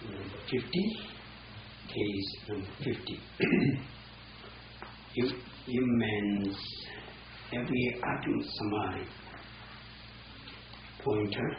number 50. Case number 50. You means every atom samadhi. Pointer.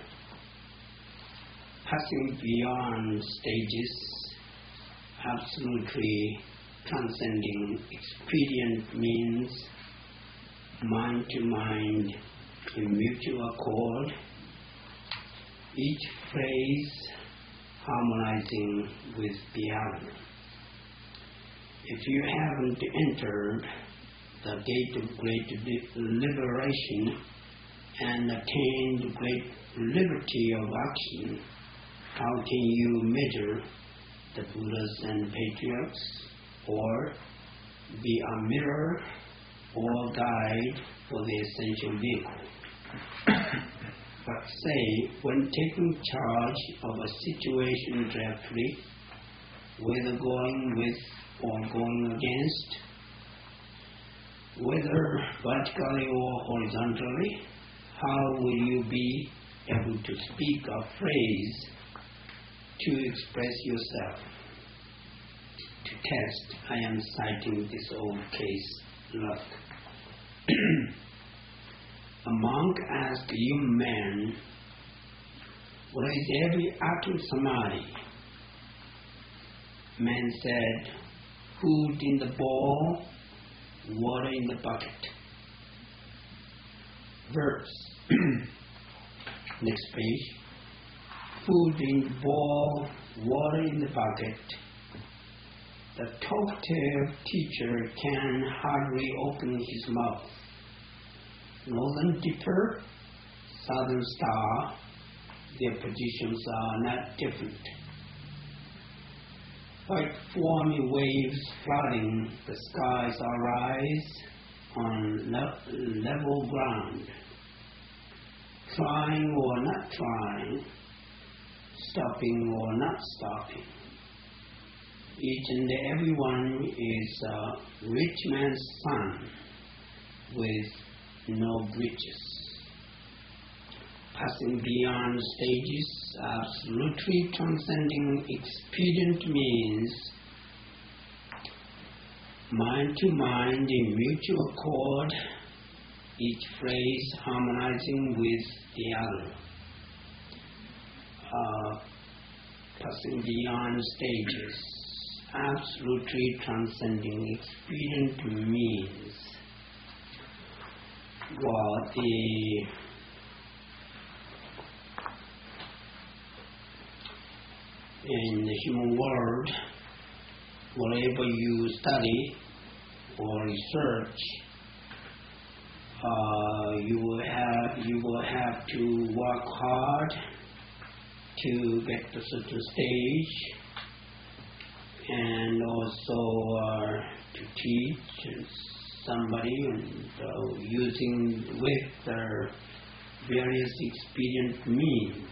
Passing beyond stages, absolutely transcending expedient means mind to mind in mutual accord, each phrase harmonizing with the other. If you haven't entered the gate of great liberation and attained great liberty of action, how can you measure the Buddhas and patriarchs, or be a mirror or guide for the essential vehicle? But say, when taking charge of a situation directly, whether going with or going against, whether vertically or horizontally, how will you be able to speak a phrase to express yourself? To test, I am citing this old case, Luck. A monk asked a young man, what is every atom samadhi? Man said, food in the bowl, water in the bucket. Verse. Next page. Food in the bowl, water in the bucket. The talkative teacher can hardly open his mouth. Northern Dipper, Southern Star, their positions are not different. White foamy waves flooding the skies arise on level ground. Trying or not trying, stopping or not stopping. Each and every one is a rich man's son with no bridges. Passing beyond stages, absolutely transcending expedient means mind to mind in mutual accord, each phrase harmonizing with the other. Passing beyond stages, absolutely transcending expedient means what in the human world, whatever you study or research, you will have to work hard to get to certain stage, and also to teach somebody and using with their various expedient means.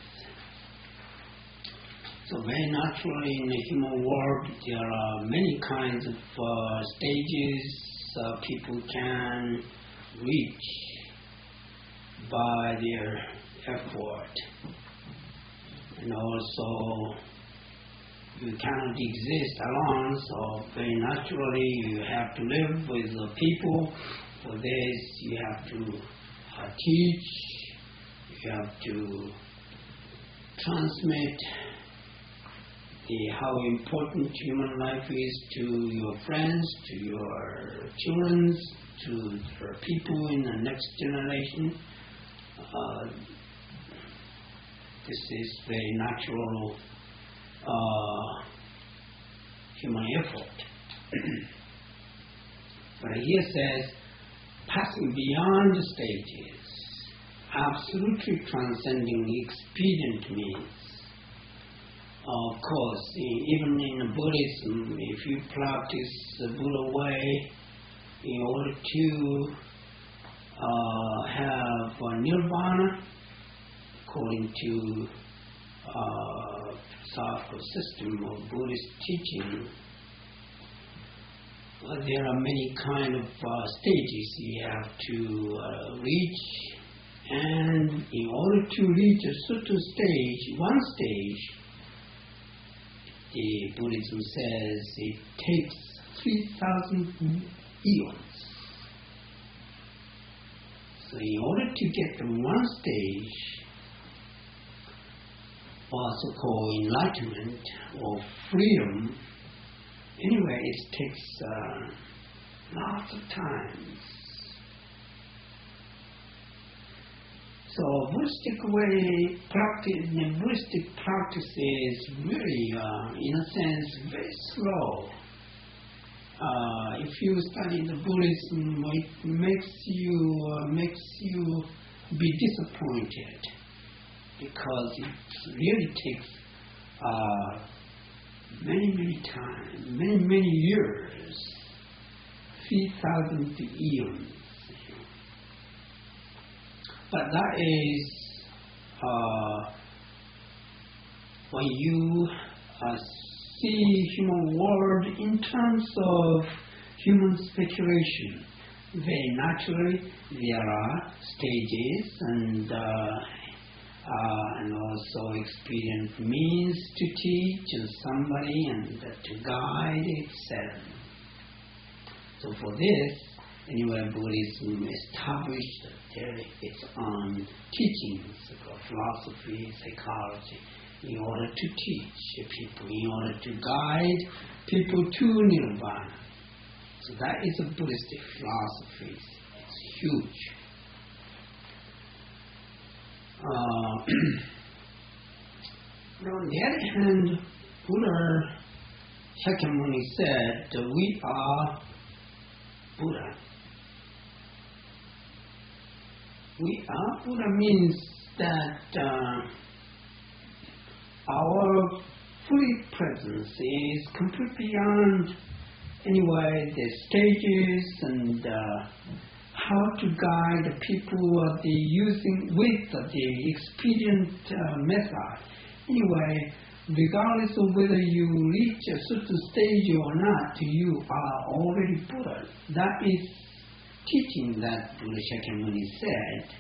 So very naturally in the human world there are many kinds of stages people can reach by their effort. And also you cannot exist alone, so very naturally you have to live with the people. For this you have to teach, you have to transmit how important human life is to your friends, to your children, to the people in the next generation. This is very natural human effort. But here says, passing beyond the stages, absolutely transcending expedient means. Of course, even in Buddhism, if you practice the Buddha way, in order to have nirvana, according to philosophical system of Buddhist teaching, there are many kind of stages you have to reach, and in order to reach a certain stage, one stage, the Buddhism says it takes 3,000 eons. So in order to get to one stage, also called enlightenment or freedom, anyway, it takes lots of times. So Buddhistic way practice, the Buddhistic practice is really, in a sense, very slow. If you study the Buddhism, it makes you be disappointed because it really takes many times, many years, 3,000 eons. But that is when you see human world in terms of human speculation. Very naturally, there are stages and also experience means to teach somebody and to guide, etc. So for this, anyway, Buddhism established its own teachings, philosophy, psychology, in order to teach people, in order to guide people to Nirvana. So that is a Buddhistic philosophy. It's huge. But on the other hand, Buddha Shakyamuni said, we are Buddha. We are Buddha means that our fully presence is completely beyond anyway the stages and how to guide the people using with the expedient method. Anyway, regardless of whether you reach a certain stage or not, you are already Buddha. That is teaching that Buddha Shakyamuni said.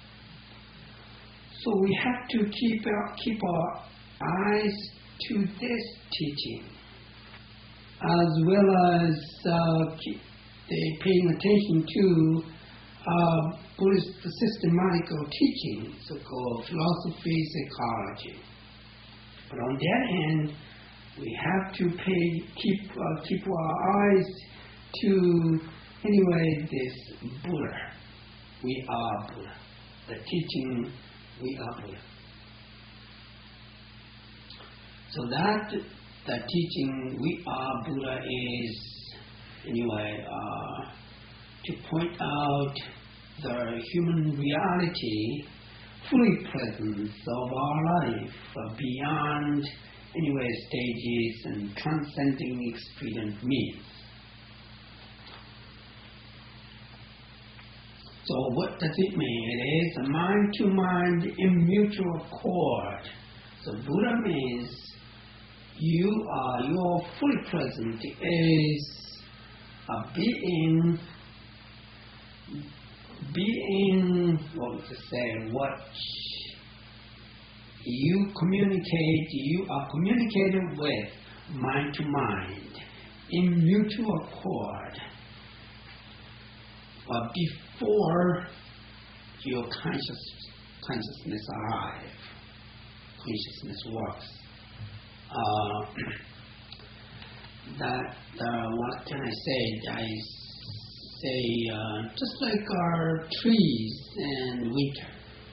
So we have to keep our eyes to this teaching, as well as paying attention to Buddhist systematical teaching, so-called philosophy, psychology. But on the other hand, we have to keep our eyes to anyway this Buddha. We are Buddha. The teaching, we are Buddha. So that the teaching, we are Buddha, is anyway to point out the human reality, fully presence of our life beyond anyway stages and transcending expedient means. So what does it mean? It is a mind-to-mind immutual accord. So Buddha means your fully present is a being, what you are communicating with mind to mind in mutual accord. But before your consciousness arrives, consciousness works. What can I say? I say just like our trees in winter.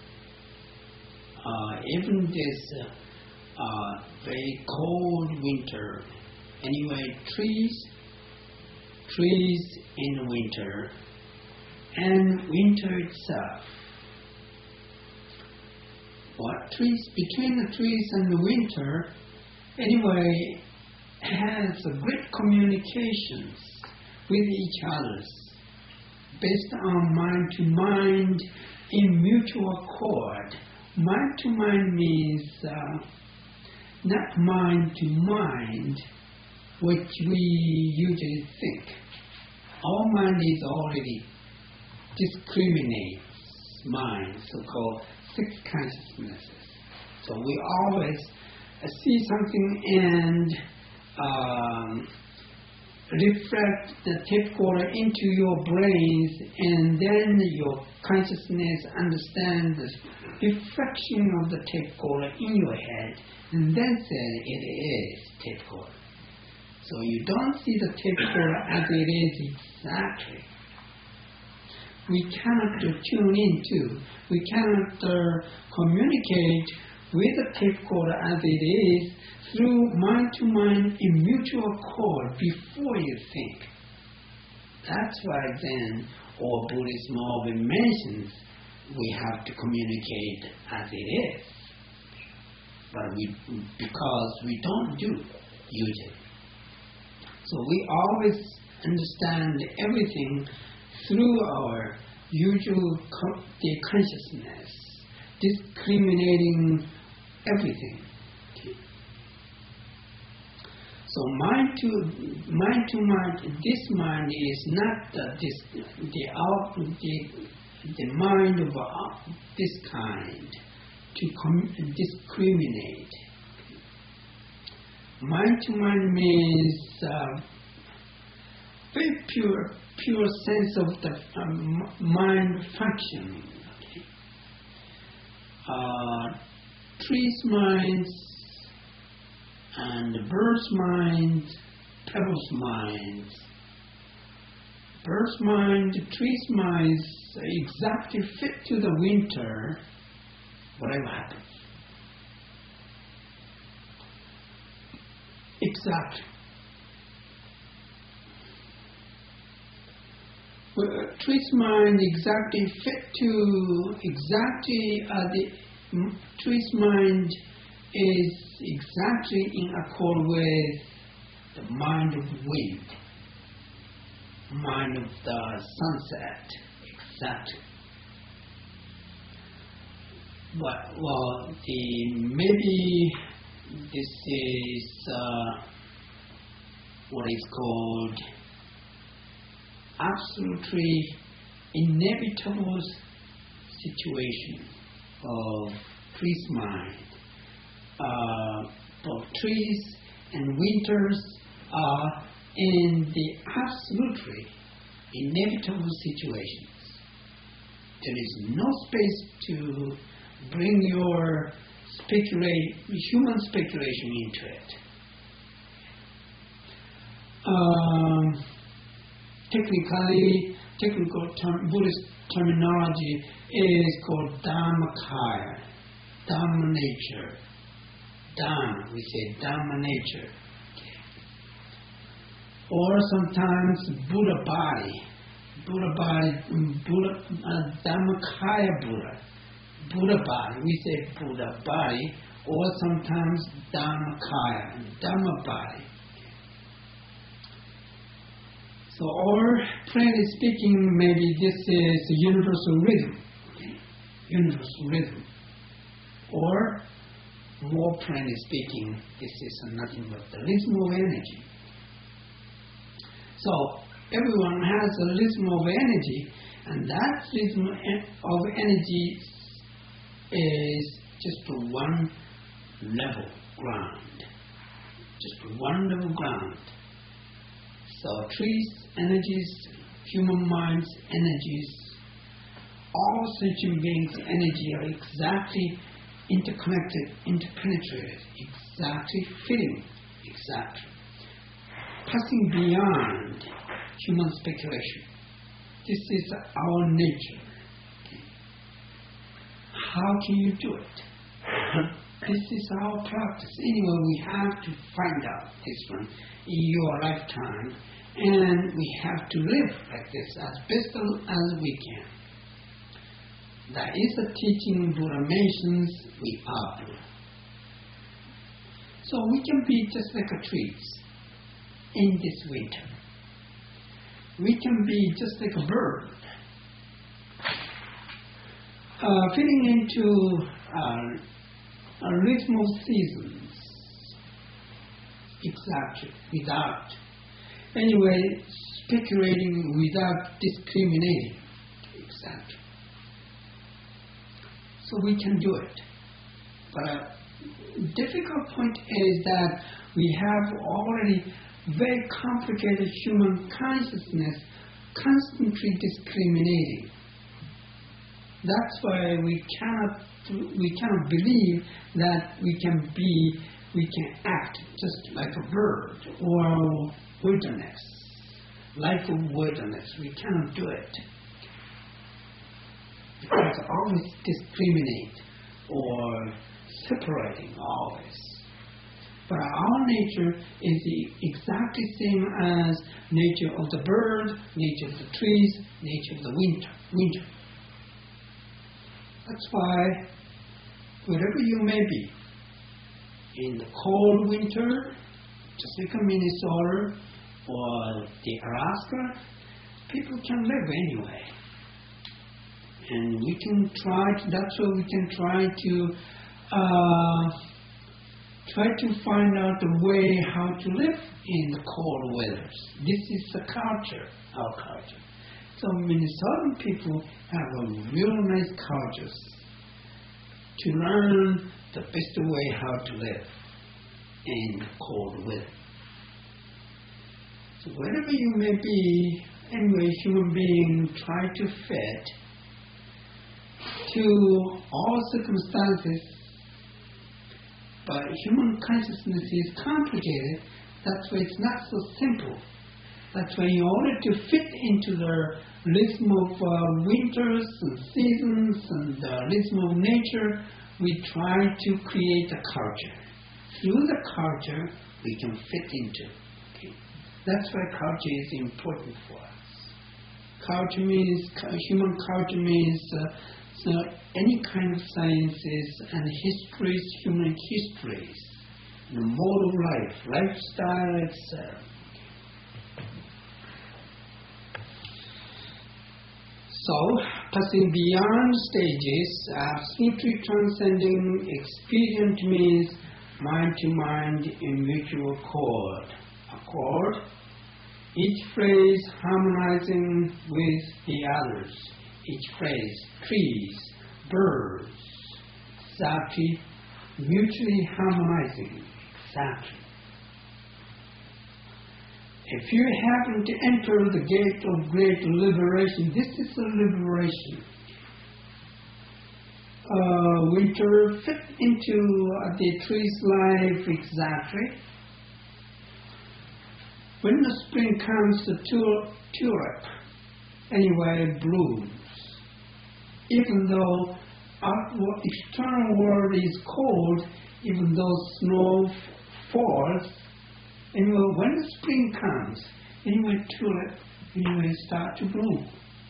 Even this very cold winter, anyway, trees in winter, and winter itself. What trees, between the trees and the winter, anyway, has a great communications with each other, based on mind-to-mind in mutual accord. Mind-to-mind means not mind-to-mind, which we usually think. Our mind is already discriminates mind, so-called six consciousnesses. So we always see something and reflect the tape recorder into your brains, and then your consciousness understands the reflection of the tape recorder in your head, and then say it is tape recorder. So you don't see the tape recorder as it is exactly. We cannot tune into, we cannot communicate with the tape recorder as it is through mind-to-mind in mutual accord before you think. That's why then, or Buddhism often mentions, we have to communicate as it is. But because we don't do usually. So we always understand everything through our usual consciousness, discriminating everything. So mind to mind, this mind is not the mind of this kind to discriminate. Mind to mind means very pure sense of the mind functioning. Trees' minds and birds' minds, pebbles' minds. Birds' mind, trees' minds exactly fit to the winter, whatever happens. Exactly. Trees' mind exactly fit to the trees' mind is exactly in accord with the mind of wind, mind of the sunset, exactly. But maybe this is what is called absolutely inevitable situation of trees' mind. Both trees and winters are in the absolutely inevitable situations. There is no space to bring your human speculation into it. Technical Buddhist terminology is called Dharmakaya, Dharma nature. Dharma, we say Dharma nature. Or sometimes Buddha body, Dharmakaya Buddha body, we say Buddha body, or sometimes Dharmakaya, Dharma body. So, or plainly speaking, maybe this is a universal rhythm, universal rhythm. Or, more plainly speaking, this is nothing but the rhythm of energy. So, everyone has a rhythm of energy, and that rhythm of energy is just one level ground, just one level ground. So trees, energies, human minds, energies, all sentient beings' energy are exactly interconnected, interpenetrated, exactly fitting, exactly. Passing beyond human speculation. This is our nature. How can you do it? This is our practice. Anyway, we have to find out this one in your lifetime, and we have to live like this as best as we can. That is the teaching Buddha mentions, we are Buddha. So we can be just like a trees in this winter. We can be just like a bird, fitting into a rhythm of seasons, exactly, without, anyway, speculating without discriminating, exactly. So we can do it. But difficult point is that we have already very complicated human consciousness constantly discriminating. That's why we cannot believe that we can act just like a bird or wilderness, life of wilderness. We cannot do it. Because always discriminate or separating always. But our nature is exactly same as nature of the bird, nature of the trees, nature of the winter. That's why wherever you may be, in the cold winter, just like Minnesota or the Alaska, people can live anyway. And we can that's why we can try to find out a way how to live in the cold weathers. This is the culture, our culture. So Minnesotan people have a real nice culture to learn the best way how to live in the cold weather. So wherever you may be, anyway, human being try to fit to all circumstances, but human consciousness is complicated. That's why it's not so simple. That's why in order to fit into the rhythm of winters and seasons and the rhythm of nature, we try to create a culture. Through the culture, we can fit into. Okay? That's why culture is important for us. Culture means, human culture means any kind of sciences and histories, human histories, the mode of life, lifestyle, etc. So, passing beyond stages, absolutely transcending experience means mind-to-mind in mutual accord, each phrase harmonizing with the others. Each phrase, trees, birds, exactly, mutually harmonizing, exactly. If you happen to enter the gate of great liberation, this is a liberation. Winter fit into the tree's life exactly. When the spring comes, the tulip anyway blooms. Even though our external world is cold, even though snow falls, anyway, when the spring comes, anyway, tulip anyway start to bloom.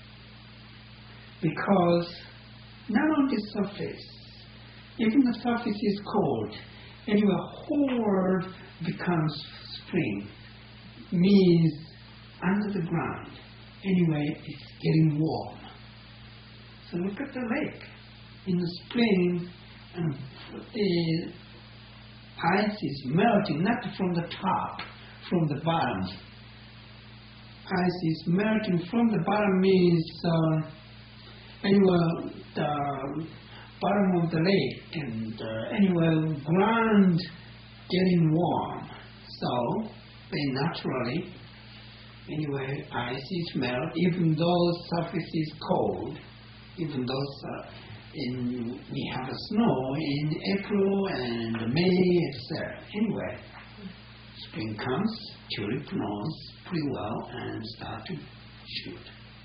Because not on the surface, even the surface is cold, anyway, whole world becomes spring, means under the ground, anyway, it's getting warm. So look at the lake. In the spring, the ice is melting, not from the top, from the bottom. Ice is melting from the bottom means, anyway, the bottom of the lake and anyway, ground getting warm. So, they naturally, anyway, ice is melt, even though surface is cold, even though we have a snow in April and May, etc. Anyway, spring comes, tulip knows pretty well and start to shoot.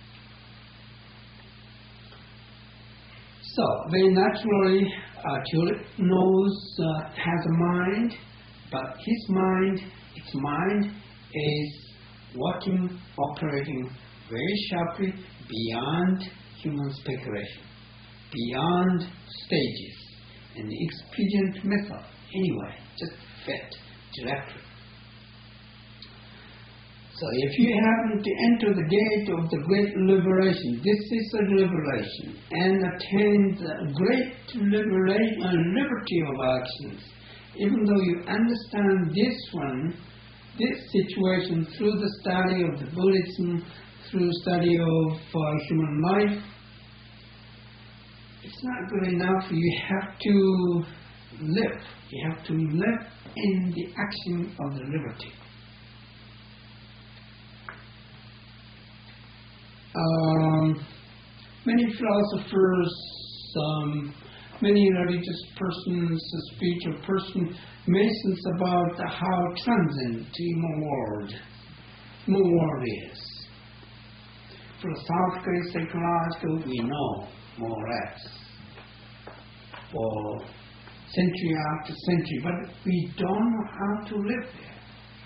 So, very naturally, tulip knows, has a mind, but its mind is working, operating very sharply beyond human speculation, beyond stages, and the expedient method, anyway, just fit directly. So if you happen to enter the gate of the great liberation, this is a liberation, and attain the great liberty of actions, even though you understand this situation through the study of the Buddhism, through study of human life, it's not good enough. You have to live. You have to live in the action of the liberty. Many philosophers, many religious persons, spiritual persons, mentions about how transcendent human world is. Philosophically, psychologically, we know more or less for century after century, but we don't know how to live there.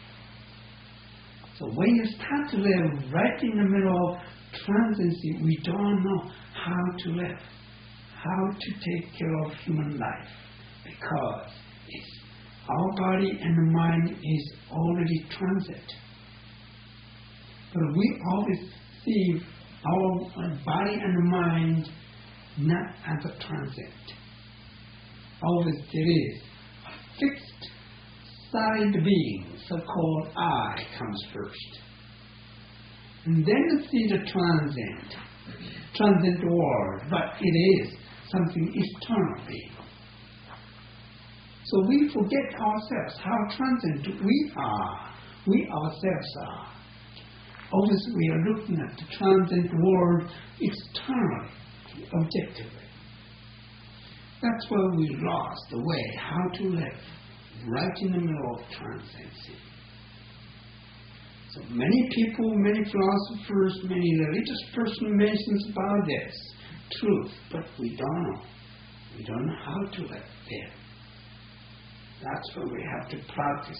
So when you start to live right in the middle of transcendency, we don't know how to live, how to take care of human life, because our body and the mind is already transit. But we always see our body and the mind not as a transit. Always there is a fixed side being, so-called I, comes first. And then you see the transient world, but it is something eternal being. So we forget ourselves, how transient we are, we ourselves are. Always we are looking at the transient world externally, objectively. That's where we lost the way how to live, right in the middle of transcendency. So many people, many philosophers, many religious persons mentions about this truth, but we don't know. We don't know how to live there. That's where we have to practice.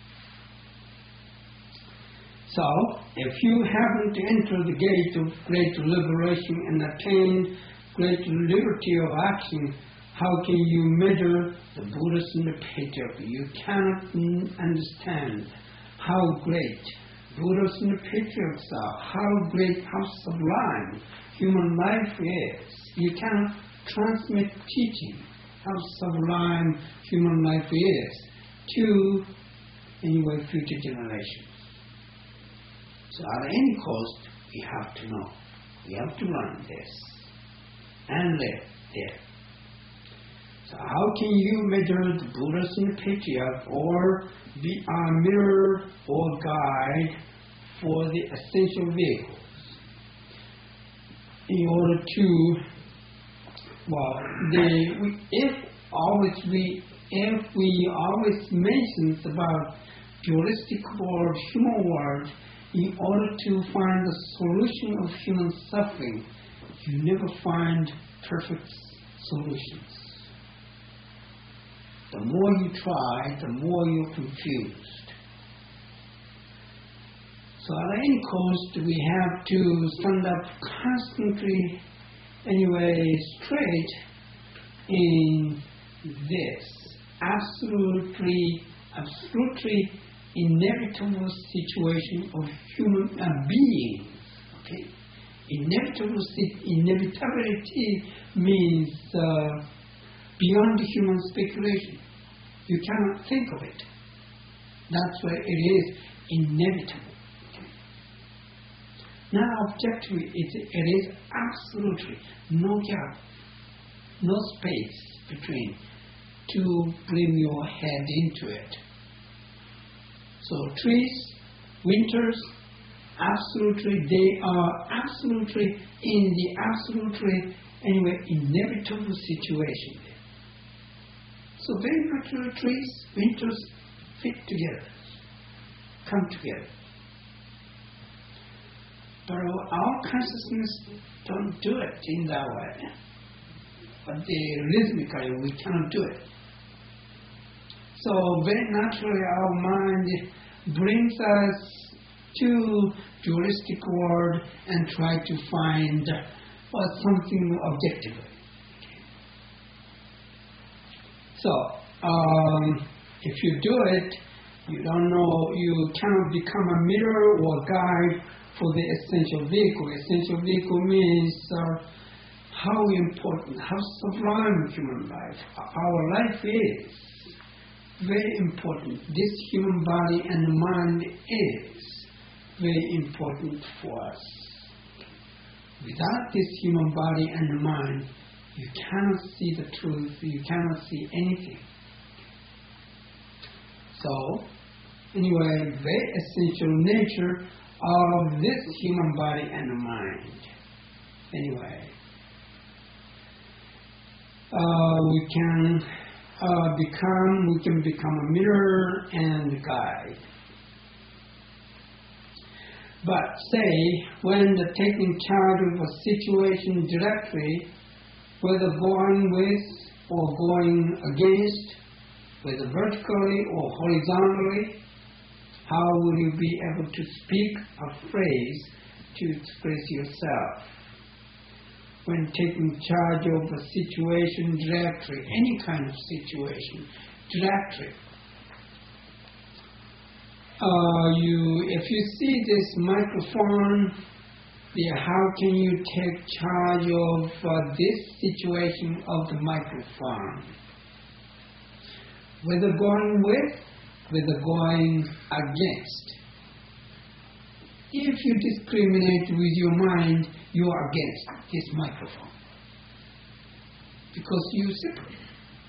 So, if you haven't entered the gate of great liberation and attained great liberty of action, how can you measure the Buddhas and the patriarchs? You cannot understand how great Buddhas and the patriarchs are, how great, how sublime human life is. You cannot transmit teaching, how sublime human life is to future generations. So at any cost, we have to know. We have to learn this and live there. So how can you measure the Buddhas and the patriarchs or be a mirror or guide for the essential vehicles? In order to, if we always mentions about dualistic world, human world, in order to find the solution of human suffering, you never find perfect solutions. The more you try, the more you're confused. So at any cost, we have to stand up constantly, straight in this absolutely inevitable situation of human beings. Okay? Inevitability means beyond human speculation. You cannot think of it. That's why it is inevitable. Okay? Now, objectively, it is absolutely no gap, no space between to bring your head into it. So trees, winters, they are absolutely in the inevitable situation there. So very naturally trees, winters fit together, come together. But our consciousness don't do it in that way. But rhythmically we cannot do it. So very naturally our mind brings us to dualistic world and try to find something objectively. So if you do it, you don't know, you cannot become a mirror or guide for the essential vehicle. Essential vehicle means how important, how sublime human life, our life is. Very important. This human body and mind is very important for us. Without this human body and mind, you cannot see the truth, you cannot see anything. So, anyway, very essential nature of this human body and mind. Anyway, we can become a mirror and guide. But say, when taking charge of a situation directly, whether going with or going against, whether vertically or horizontally, how will you be able to speak a phrase to express yourself? When taking charge of a situation directly, any kind of situation directly, if you see this microphone, how can you take charge of this situation of the microphone? Whether going with, whether going against. If you discriminate with your mind, you are against this microphone. Because you separate.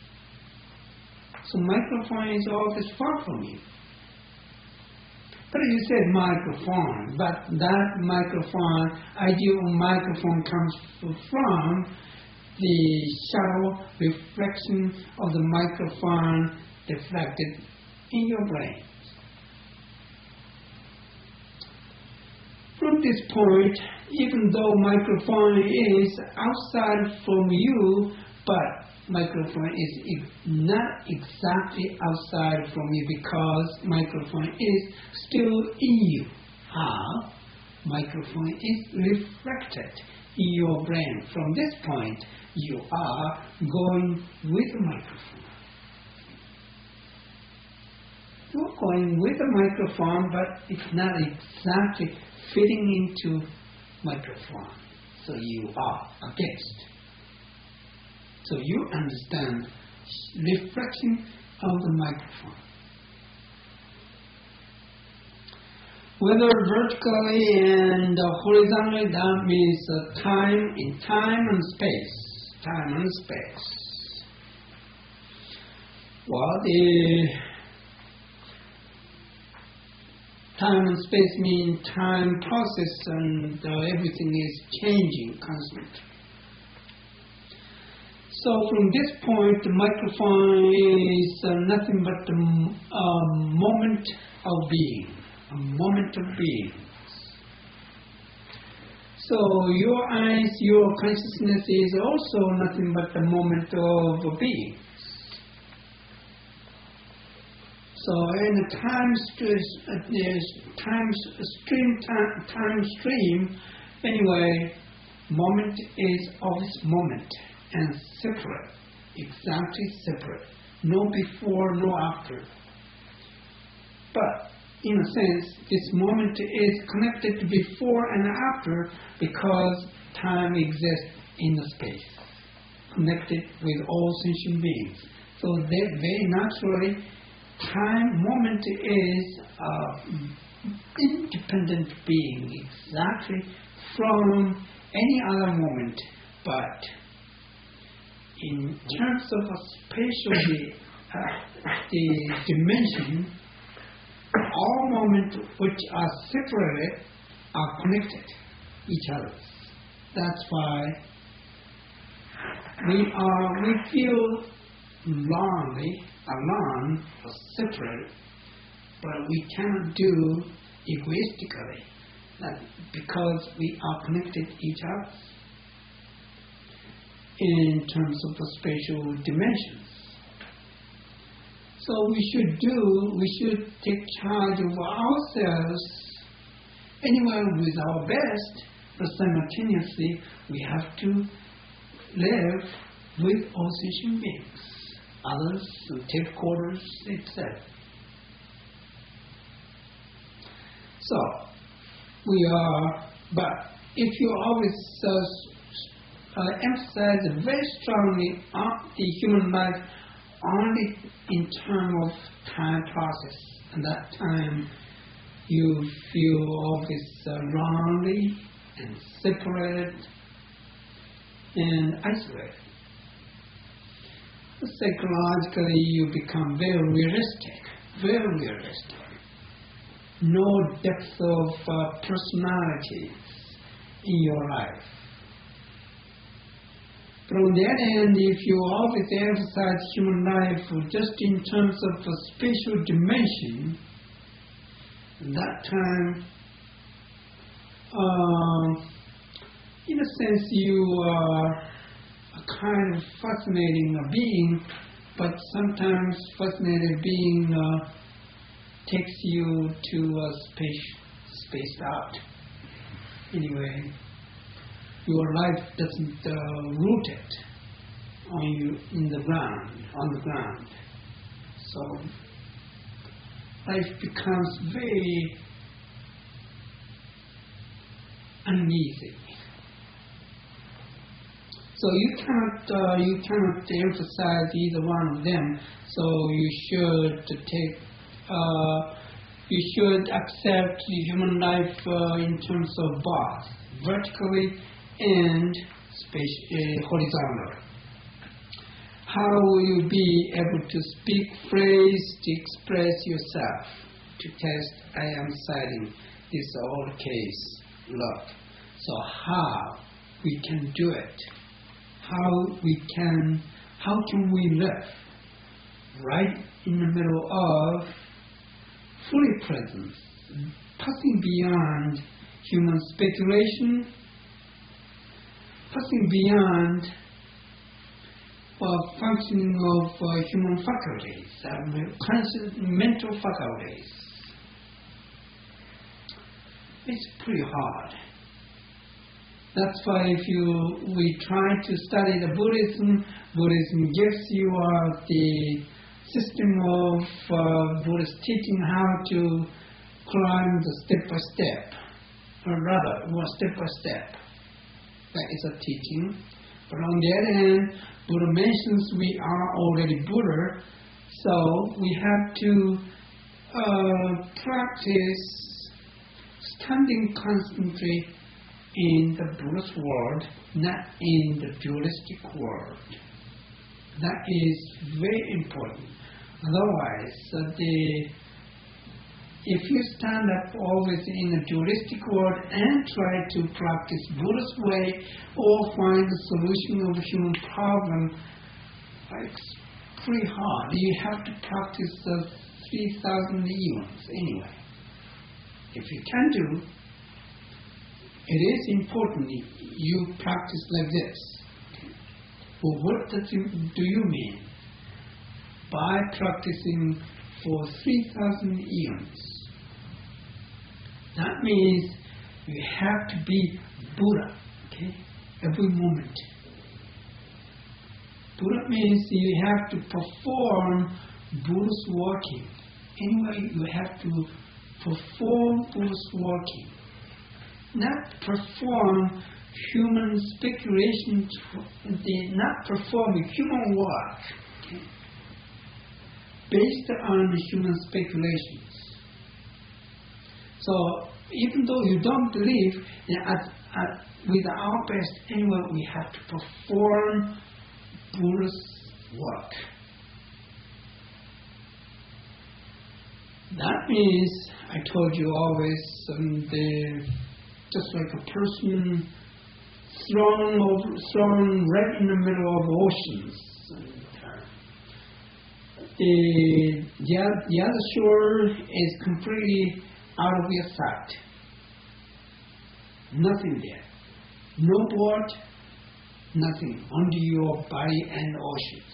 So microphone is always far from you. But you said microphone, but that microphone, idea of microphone comes from the shadow reflection of the microphone reflected in your brain. From this point, even though microphone is outside from you, but microphone is not exactly outside from you because microphone is still in you. How? Microphone is reflected in your brain. From this point, you are going with the microphone. You're going with the microphone, but it's not exactly fitting into microphone. So you are against. So you understand reflection of the microphone. Whether vertically and horizontally, that means time in time and space. Time and space. Well, the time and space mean time process and everything is changing constantly. So from this point, the microphone is nothing but a moment of being, a moment of being. So your eyes, your consciousness is also nothing but a moment of being. So in a time stream, anyway, moment is always moment. And separate, exactly separate, no before, no after. But in a sense, this moment is connected to before and after because time exists in the space, connected with all sentient beings. So very naturally, time moment is independent being exactly from any other moment, but in terms of a spatial the dimension, all moments which are separated are connected each other. That's why we feel lonely, alone, or separate, but we cannot do egoistically, that because we are connected each other in terms of the spatial dimensions. So we should take charge of ourselves anyway with our best, but simultaneously we have to live with all sentient beings, others, take quarters, etc. So but if you always emphasize very strongly on the human life only in terms of time process, and that time you feel always lonely and separated and isolated. Psychologically, you become very realistic very realistic. No depth of personality in your life. But on the other hand, if you always emphasize human life just in terms of a spatial dimension, at that time, in a sense, you are a kind of fascinating being, but sometimes fascinating being takes you to a space out. Anyway, your life doesn't root it on you on the ground. So life becomes very uneasy. So you cannot emphasize either one of them. So you should accept the human life in terms of both vertically and horizontally. How will you be able to speak phrase to express yourself? To test, I am citing this old case. Look, so how we can do it? How can we live right in the middle of fully present, passing beyond human speculation, passing beyond functioning of human faculties, conscious mental faculties. It's pretty hard. That's why we try to study the Buddhism gives you the system of Buddhist teaching how to climb the step by step, or rather, step by step. That is a teaching. But on the other hand, Buddha mentions we are already Buddha, so we have to practice standing constantly in the Buddhist world, not in the dualistic world. That is very important. Otherwise, if you stand up always in a dualistic world and try to practice Buddhist way or find the solution of a human problem, it's pretty hard. You have to practice 3,000 eons anyway. If you can do, it is important you practice like this. Well, what do you mean by practicing for 3,000 eons? That means you have to be Buddha, okay, every moment. Buddha means you have to perform Buddhist working. Anyway, you have to perform Buddhist working. Not perform human speculation, not perform human work, okay, based on human speculations. So even though you don't believe, with our best, anyway, we have to perform Buddhist work. That means, I told you always, just like a person thrown right in the middle of oceans. The other shore is completely out of your sight. Nothing there. No boat, nothing. Only your body and oceans.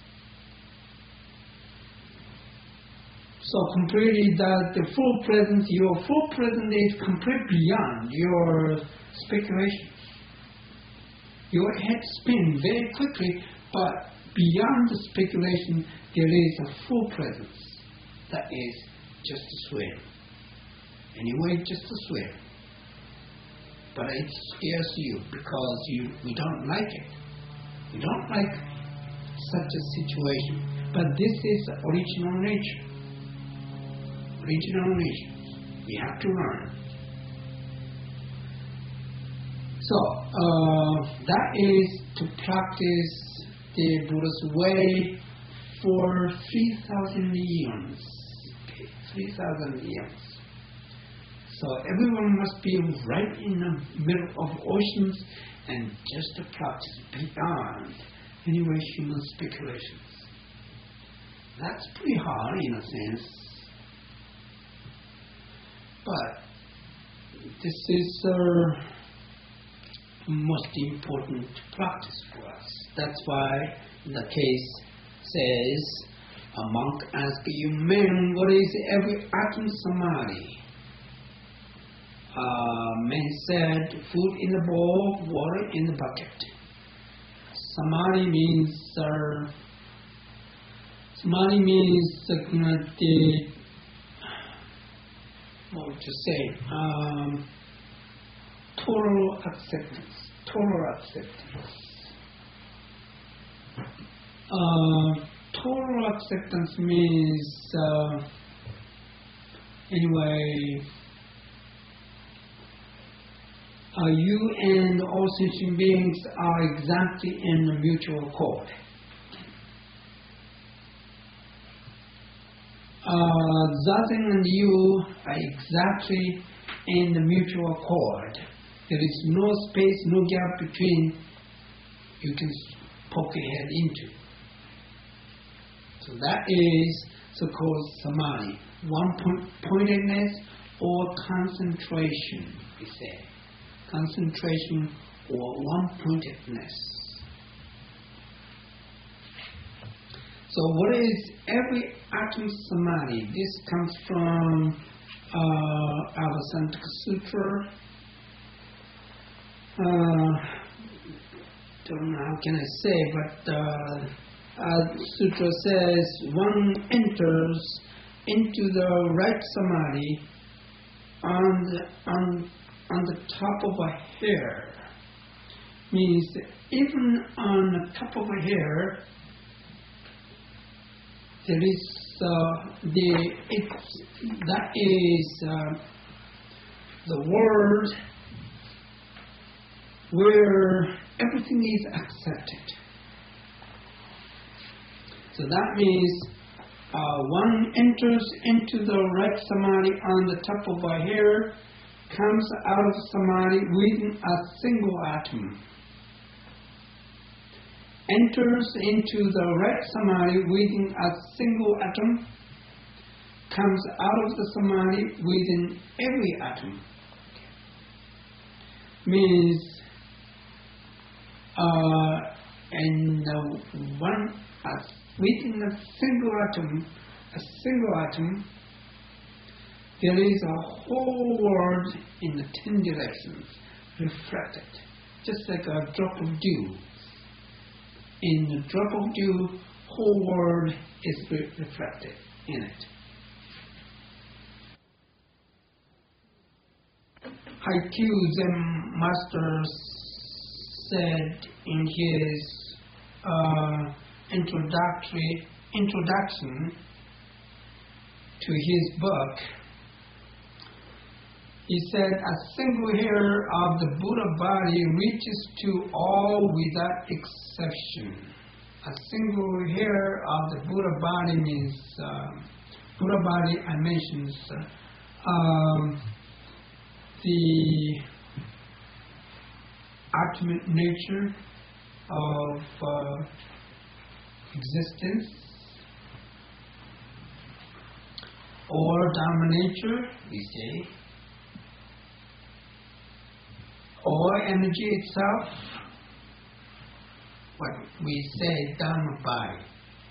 So completely the full presence, your full presence is completely beyond your speculations. Your head spins very quickly, but beyond the speculation, there is a full presence. That is just a swim. Anyway, just a swim. But it scares you because we don't like it. We don't like such a situation. But this is the original nature. Original nature. We have to learn. So, that is to practice the Buddha's way for 3,000 eons. 3,000 years. So everyone must be right in the middle of oceans and just to practice beyond anyway human speculations. That's pretty hard in a sense. But this is most important practice for us. That's why the case says, a monk asked you men, what is every atom samadhi? Men said, food in the bowl, water in the bucket. Samadhi means what to say? Total acceptance. Total acceptance means anyway. You and all sentient beings are exactly in the mutual accord. Zazen and you are exactly in the mutual accord. There is no space, no gap between you can poke your head into. So that is so-called samadhi, one-pointedness or concentration, we say. Concentration or one-pointedness. So what is every atom samadhi? This comes from Avasantika Sutra. Don't know how can I say, but Sutra says one enters into the right samadhi on the top of a hair. Means even on the top of a hair, there is that is the world where everything is accepted. So that means one enters into the right samadhi on the top of a hair, comes out of samadhi within a single atom. Enters into the right samadhi within a single atom, comes out of the samadhi within every atom. Means within a single atom, there is a whole world in the 10 directions reflected, just like a drop of dew. In the drop of dew, whole world is reflected in it. Haikyuu Zen Master said in his introduction to his book, he said, a single hair of the Buddha body reaches to all without exception. A single hair of the Buddha body means, Buddha body I mentioned, the ultimate nature of existence, or Dharma nature, we say, or energy itself, what we say, Dharma body.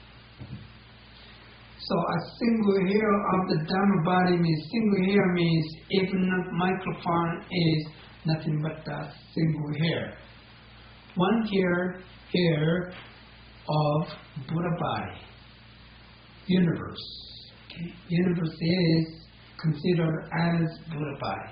So a single hair of the Dharma body means, single hair means even the microphone is nothing but a single hair. One hair of Buddha body, universe. Okay? Universe is considered as Buddha body.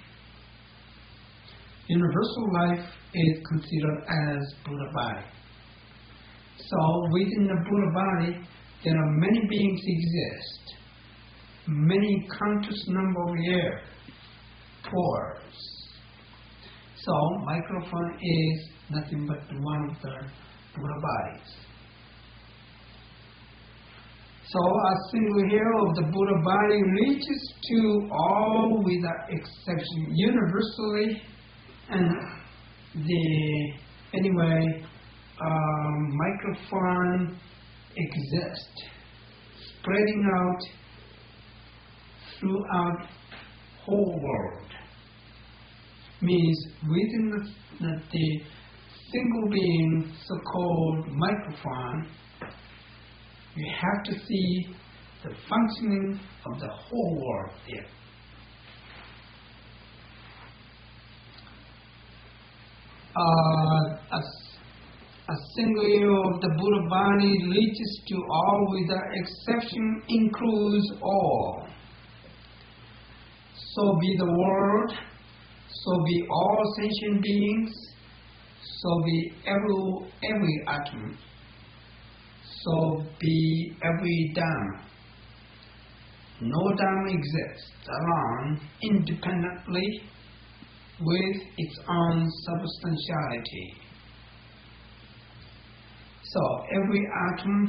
Universal life is considered as Buddha body. So within the Buddha body, there are many beings exist, many countless number of air, pores. So microphone is nothing but one of the Buddha bodies. So a single hair of the Buddha body reaches to all without exception, universally, and microphone exists, spreading out throughout whole world. Means within the single being, so-called microphone, you have to see the functioning of the whole world there. A single ear of the Buddha body reaches to all without exception, includes all. So be the world, so be all sentient beings, so be every atom, so be every Dhamma. No Dhamma exists alone, independently, with its own substantiality. So every atom,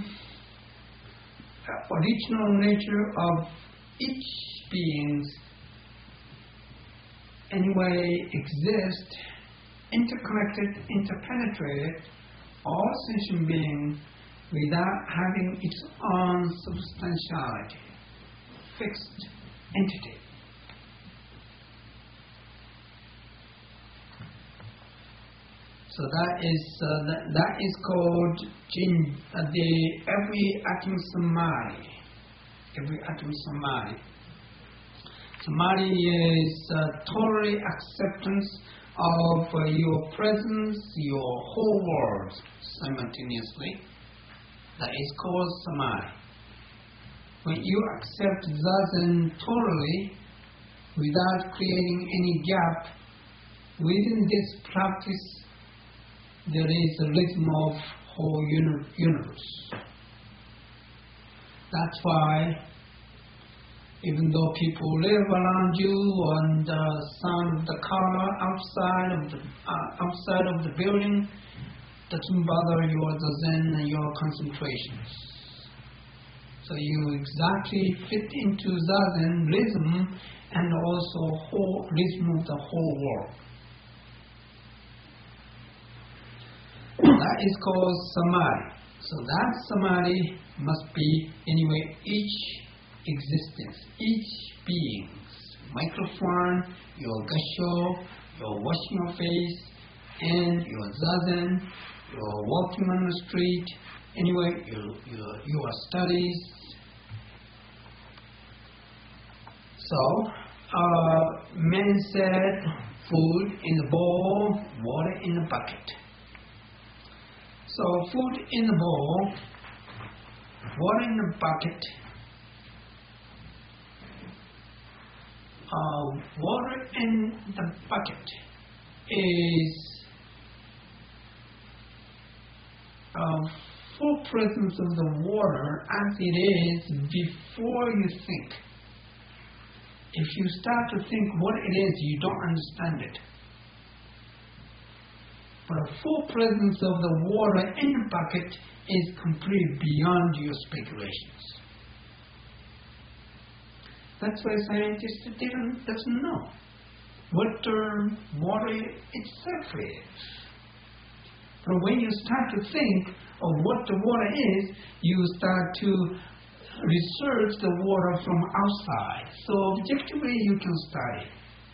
original nature of each being anyway exists, interconnected, interpenetrated, all sentient beings without having its own substantiality, fixed entity. So that is called the every atom samadhi. Every atom samadhi. Samadhi is total acceptance of your presence, your whole world simultaneously. That is called samadhi. When you accept zazen totally, without creating any gap, within this practice, there is a rhythm of whole universe. That's why, even though people live around you and the sound of the car outside of the building doesn't bother your zazen and your concentrations. So you exactly fit into zazen rhythm and also whole rhythm of the whole world. That is called samadhi. So that samadhi must be anyway each existence, each being. Microphone, your gasho, your washing your face, and your zazen, your walking on the street, anyway, your studies. So, men said food in the bowl, water in the bucket. So food in the bowl, water in the bucket. Water in the bucket is full presence of the water as it is before you think. If you start to think what it is, you don't understand it. But a full presence of the water in the bucket is completely beyond your speculations. That's why scientists doesn't know what the water itself is. But when you start to think of what the water is, you start to research the water from outside. So objectively you can study.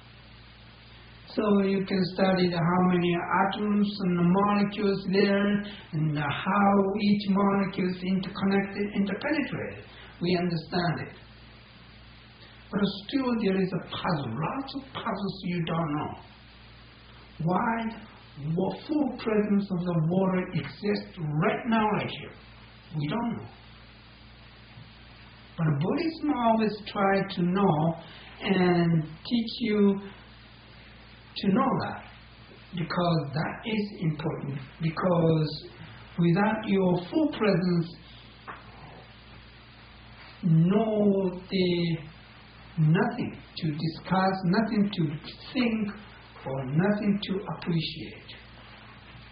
So you can study how many atoms and the molecules there, and how each molecule is interconnected, interpenetrated. We understand it. But still there is a puzzle, lots of puzzles you don't know. Why the full presence of the water exists right now, right here? We don't know. But Buddhism always tries to know and teach you to know that, because that is important. Because without your full presence, nothing to discuss, nothing to think, or nothing to appreciate.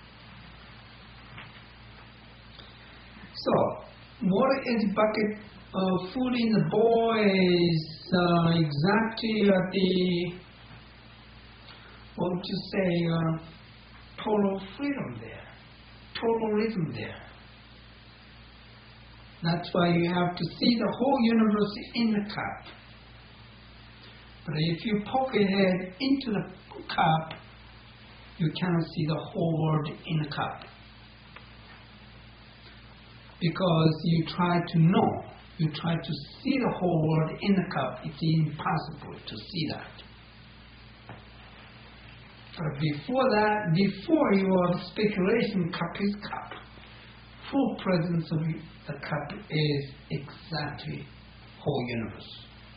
So, water is bucket food in the bowl is exactly the, what would you say, total freedom there, total rhythm there. That's why you have to see the whole universe in the cup. But if you poke your head into the cup, you cannot see the whole world in the cup. Because you try to know, you try to see the whole world in the cup, it's impossible to see that. But before that, before your speculation, cup is cup. Full presence of the cup is exactly whole universe.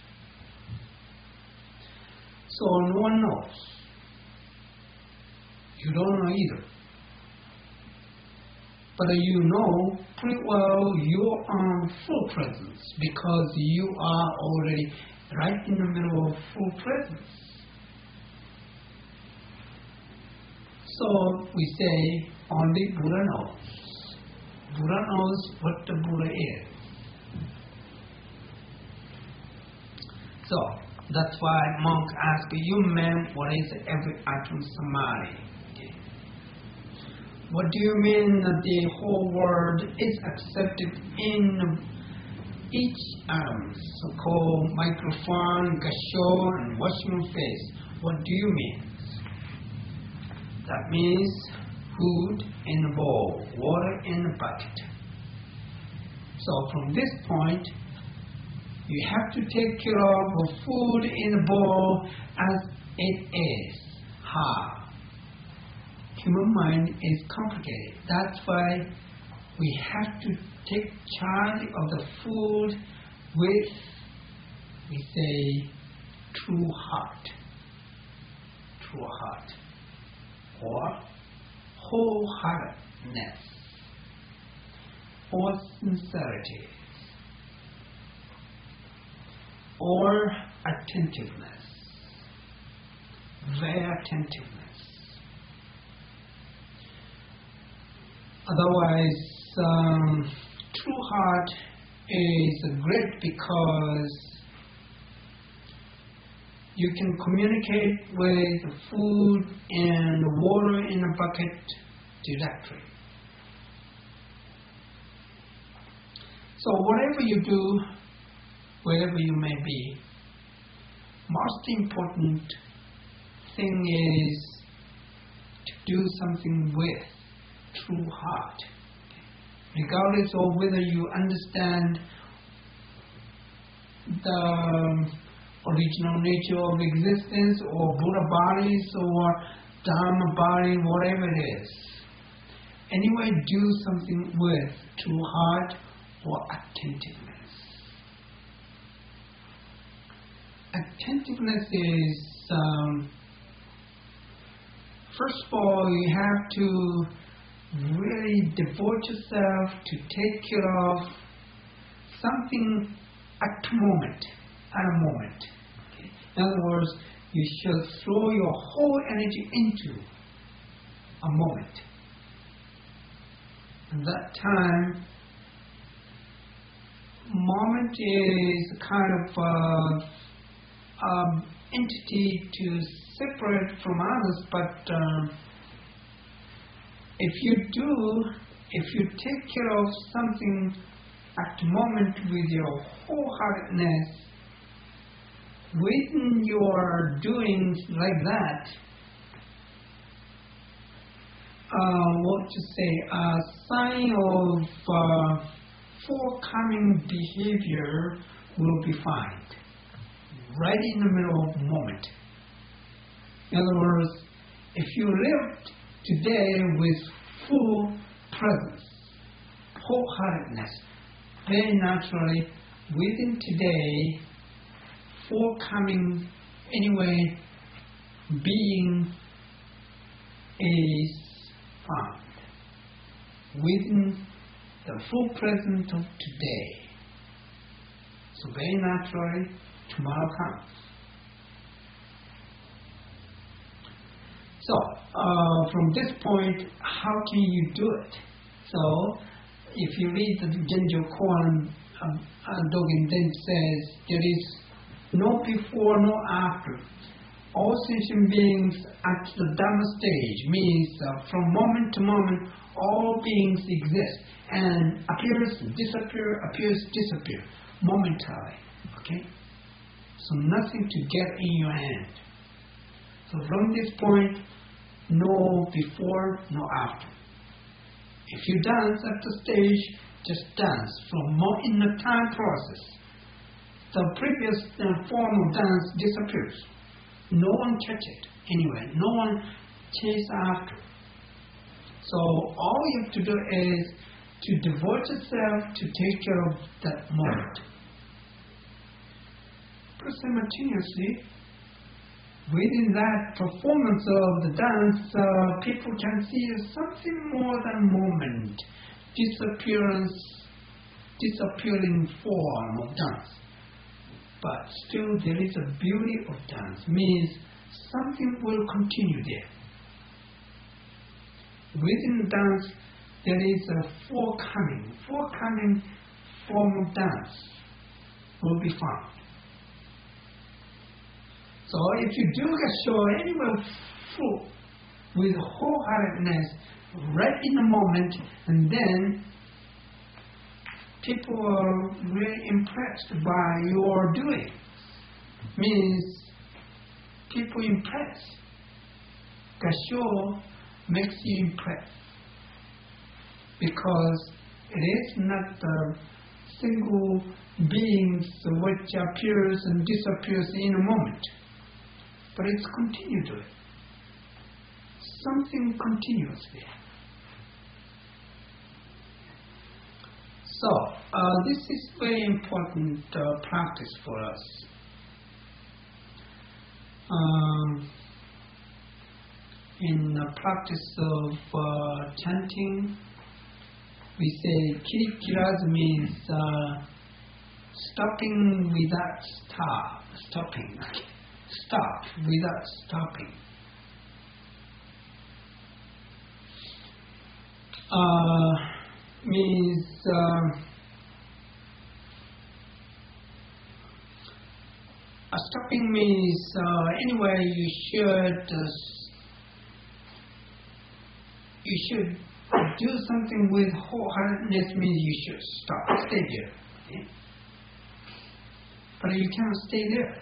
So no one knows. You don't know either. But you know pretty well you are full presence because you are already right in the middle of full presence. So we say only Buddha knows. Buddha knows what the Buddha is. So that's why monk ask you man, what is every atom samadhi? What do you mean that the whole world is accepted in each atom? So-called microphone, gasho, and washing face. What do you mean? That means food in the bowl, water in the bucket. So from this point, you have to take care of the food in the bowl as it is. Human mind is complicated. That's why we have to take charge of the food with, we say, true heart. True heart. Or wholeheartedness. Or sincerity. Or attentiveness. Very attentiveness. Otherwise, true heart is great because you can communicate with the food and the water in a bucket directly. So whatever you do, wherever you may be, most important thing is to do something with true heart. Regardless of whether you understand the original nature of existence or Buddha bodies or Dharma body, whatever it is. Anyway, do something with true heart or attentiveness. Attentiveness is, first of all, you have to really devote yourself to take care of something at a moment. Okay? In other words, you should throw your whole energy into a moment. At that time, moment is kind of entity to separate from others, but if you take care of something at the moment with your wholeheartedness, when you are doing like that, a sign of forthcoming behavior will be found right in the middle of the moment. In other words, if you lived today with full presence, wholeheartedness, very naturally, within today, forthcoming, anyway, being is found within the full presence of today. So very naturally, tomorrow comes. So, from this point, how can you do it? So, if you read the Genjo Koan Dogen then says there is no before, no after. All sentient beings at the Dhamma stage means from moment to moment all beings exist and appears, disappear momentarily. Okay? So nothing to get in your hand. So from this point, no before, no after. If you dance at the stage, just dance in the time process. The previous form of dance disappears. No one catch it anyway. No one chase after. So all you have to do is to devote yourself to take care of that moment. But simultaneously, within that performance of the dance, people can see something more than moment, disappearing form of dance. But still there is a beauty of dance, means something will continue there. Within dance, there is a forthcoming form of dance will be found. So if you do a show anywhere full with wholeheartedness right in the moment, and then people are really impressed by your doing. Means people impress. Gasho makes you impress. Because it is not the single beings which appears and disappears in a moment. But it's continued. Something continuous there. So, this is very important practice for us. In the practice of chanting, we say kirikirazu means stopping without stopping. Stop without stopping. Means stopping means anyway you should do something with wholeheartedness, means you should stop, stay there. Okay? But you can't stay there.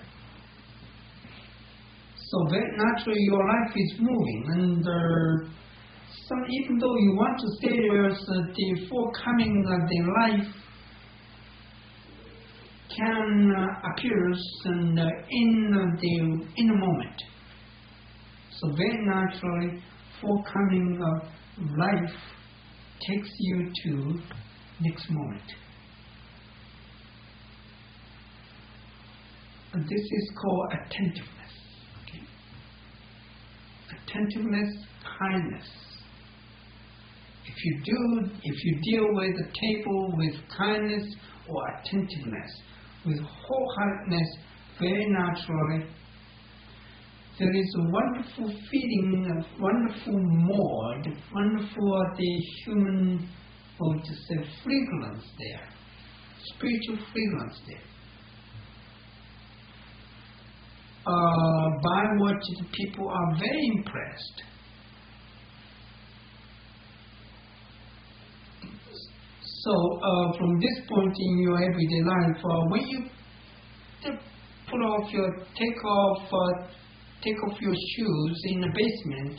So very naturally your life is moving, and even though you want to stay there, the forthcoming the life can appear in a moment. So very naturally, forthcoming life takes you to next moment. And this is called attentiveness. Okay? Attentiveness, kindness. If you deal with the table with kindness or attentiveness, with wholeheartedness, very naturally, there is a wonderful feeling, a wonderful mode, wonderful the human, fragrance there, spiritual fragrance there. By which people are very impressed. So, from this point in your everyday life, when you take off your shoes in the basement,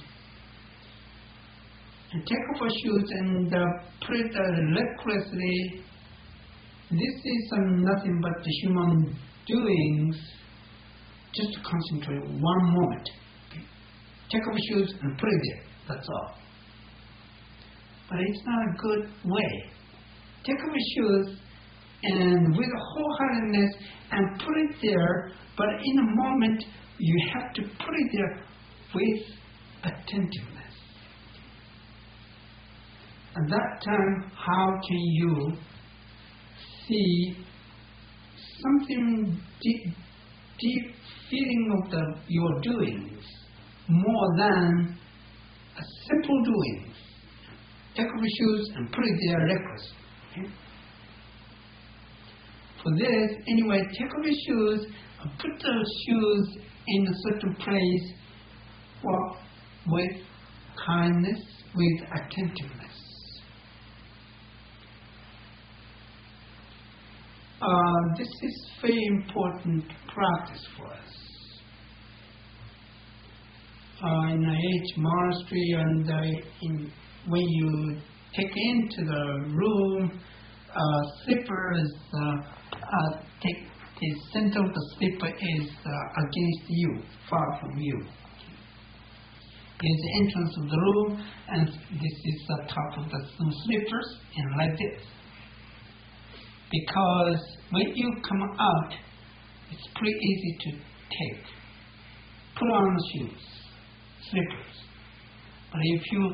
and take off your shoes and put it recklessly, this is nothing but the human doings, just to concentrate one moment. Okay? Take off your shoes and put it there, that's all. But it's not a good way. Take off your shoes and with wholeheartedness and put it there, but in a moment you have to put it there with attentiveness. At that time, how can you see something deep feeling of your doings more than a simple doings? Take off your shoes and put it there reckless. Okay? For this, anyway, take off your shoes, put the shoes in a certain place, well, with kindness, with attentiveness. This is very important practice for us. In a H monastery, and when you take into the room, slippers, the center of the slipper is against you, far from you. Here's the entrance of the room, and this is the top of the slippers, and like this. Because when you come out, it's pretty easy to take. Put on the shoes, slippers. But if you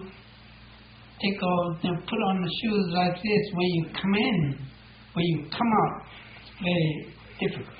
put on the shoes like this, when you come in, when you come out, it's very difficult.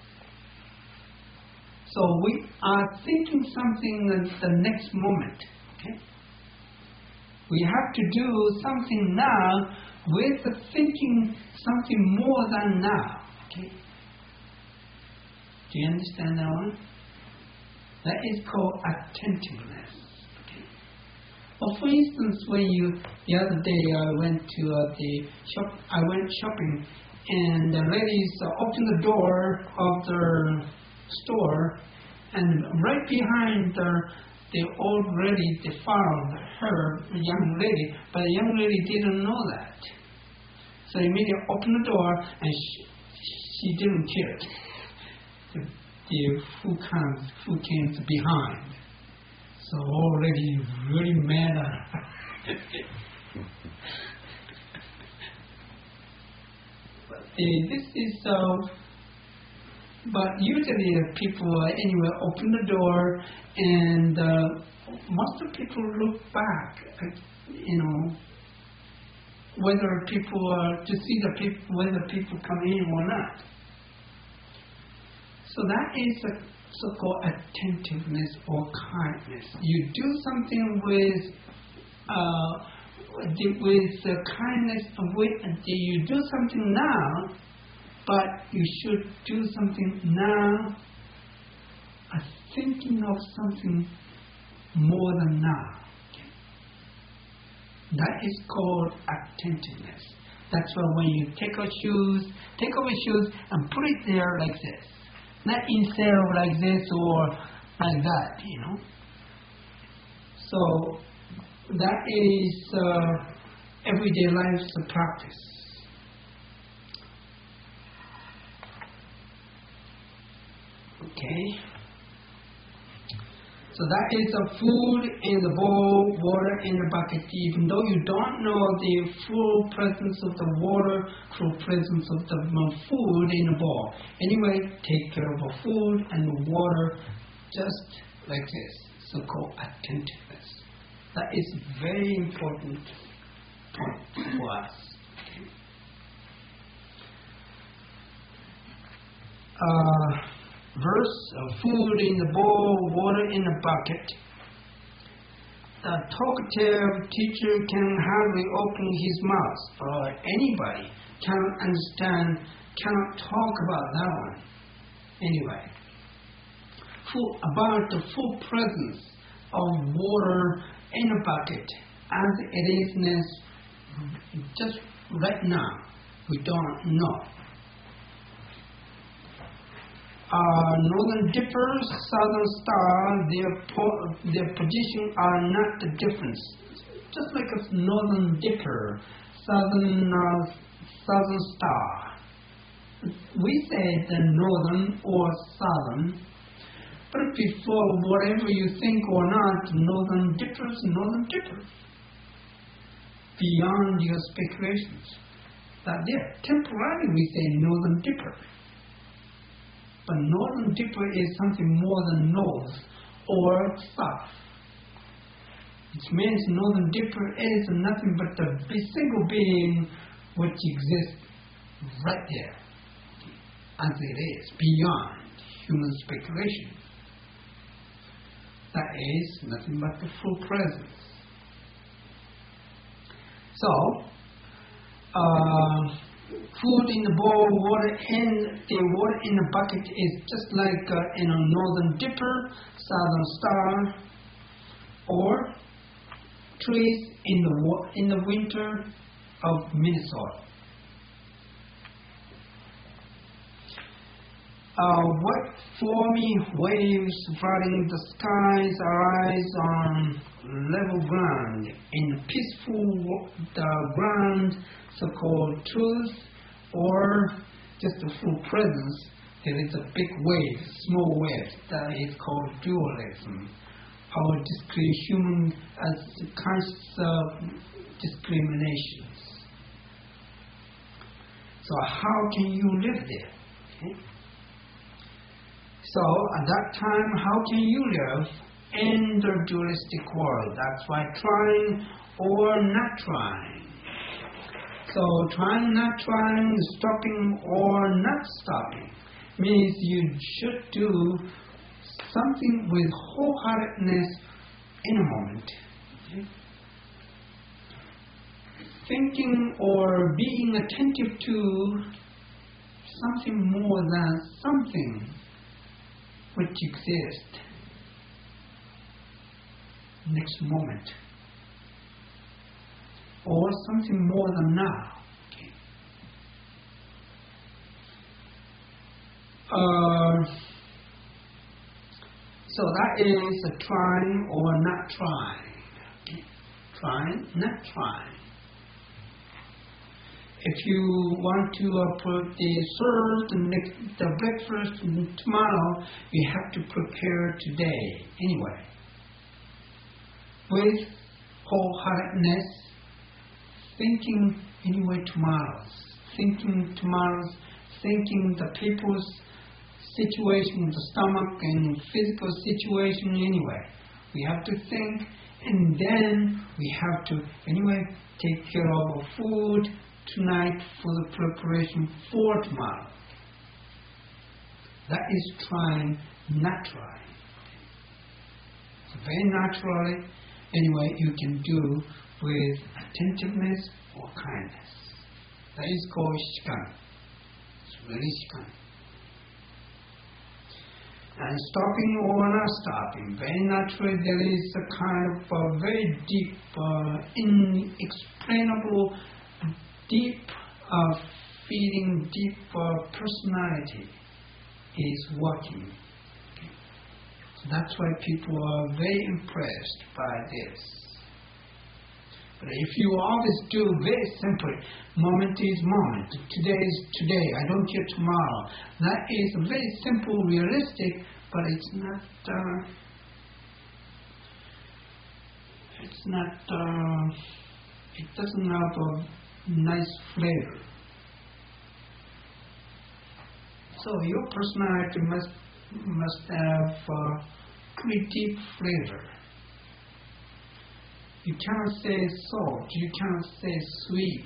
So we are thinking something the next moment. Okay? We have to do something now with the thinking something more than now. Okay? Do you understand that one? That is called attentiveness. Okay? Well, for instance, the other day I went to the shop. I went shopping, and the ladies opened the door of the store, and right behind the old lady, they followed her, the young lady, but the young lady didn't know that. So immediately opened the door, and she didn't care who came behind. So the old lady really mad at her. This is but usually people anyway open the door, and most of people look back, whether people to see whether people come in or not. So that is a so-called attentiveness or kindness. You do something with kindness. You do something now, but you should do something now, thinking of something more than now. That is called attentiveness. That's why when you take off your shoes and put it there like this. Not instead of like this or like that, So that is everyday life's practice. Okay. So that is a food in the bowl, water in the bucket. Even though you don't know the full presence of the water, full presence of the food in the bowl. Anyway, take care of the food and the water just like this, so-called attentiveness. That is very important point for us. Verse of food in the bowl, water in the bucket. The talkative teacher can hardly open his mouth, or anybody cannot understand, cannot talk about that one. Anyway, about the full presence of water in a bucket as it is just right now, we don't know. Northern Dipper, Southern Star, their position are not the difference. Just like a Northern Dipper, Southern Star. We say the Northern or Southern, but before whatever you think or not, Northern Dipper is Northern Dipper. Beyond your speculations. That there, temporarily we say Northern Dipper. But Northern Dipper is something more than north or south. It means Northern Dipper is nothing but the single being which exists right there, as it is, beyond human speculation. That is nothing but the full presence. So, food in the bowl, water in the bucket is just like in a Northern Dipper, Southern Star, or trees in the winter of Minnesota. What foamy waves flooding the skies arise on level ground. In peaceful ground, so-called truth, or just a full presence, there is a big wave, small wave, that is called dualism. Our human as conscious discriminations. So how can you live there? Okay? So at that time, how can you live in the dualistic world? That's why trying or not trying. So trying, not trying, stopping or not stopping means you should do something with wholeheartedness in a moment. Okay? Thinking or being attentive to something more than something which exists next moment, or something more than now. Okay. So that is a trying or not trying. Okay. Trying, not trying. If you want to serve the breakfast tomorrow, you have to prepare today anyway. With wholeheartedness, thinking anyway thinking the people's situation, the stomach and physical situation anyway. We have to think, and then we have to anyway take care of our food tonight for the preparation for tomorrow. That is trying, not trying. So very naturally, anyway, you can do with attentiveness or kindness. That is called shikan. It's really shikan. And stopping or not stopping, very naturally there is a kind of a very deep, inexplainable, deep feeling, deep personality is working. Okay. So that's why people are very impressed by this. But if you always do very simply, moment is moment, today is today, I don't care tomorrow, that is very simple, realistic, but it doesn't have a nice flavor. So your personality must have pretty deep flavor. You cannot say salt, you cannot say sweet,